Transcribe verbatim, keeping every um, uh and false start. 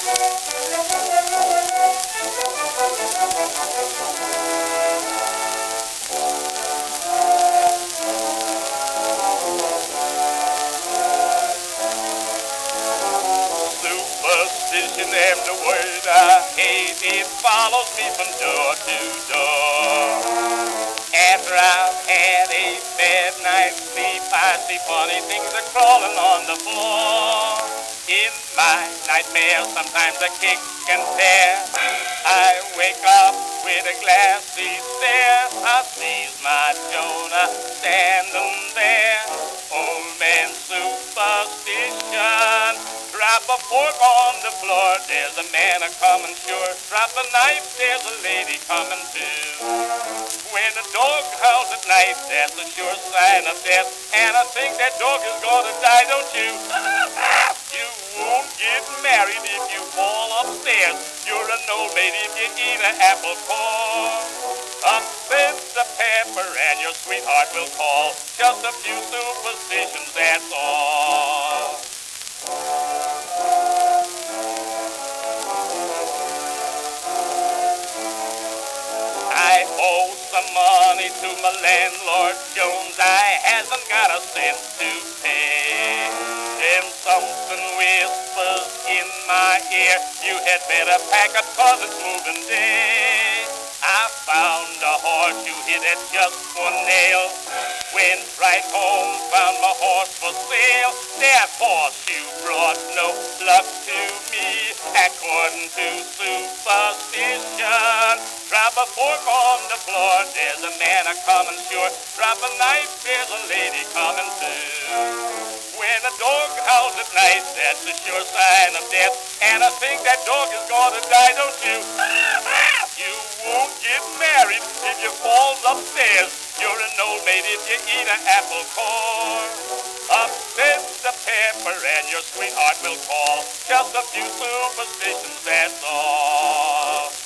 Superstition and the word I hate, it follows me from door to door. After I've had a bad night's sleep, I see funny things are crawling on the floor. In my nightmares, sometimes I kick and tear. I wake up with a glassy stare. I sees my Jonah standing there. Old man superstition. Drop a fork on the floor, there's a man a-coming sure. Drop a knife, there's a lady coming too. When a dog howls at night, that's a sure sign of death. And I think that dog is gonna die, don't you? You won't get married if you fall upstairs. You're an old lady if you eat an apple core. Upstairs the pepper and your sweetheart will call. Just a few superstitions, that's all. I owe some money to my landlord Jones. I hasn't got a cent to pay. Then something whispers in my ear, you had better pack up 'cause it's moving day. I found a horse you hit at just one nail. Went right home, found my horse for sale. That horse you brought no luck to me, according to superstition. Drop a fork on the floor, there's a man a-coming sure. Drop a knife, there's a lady coming too. When a dog howls at night, that's a sure sign of death. And I think that dog is gonna die, don't you? You won't get married if you falls upstairs. You're an old maid if you eat an apple core. Upstairs the pepper and your sweetheart will call. Just a few superstitions, that's all.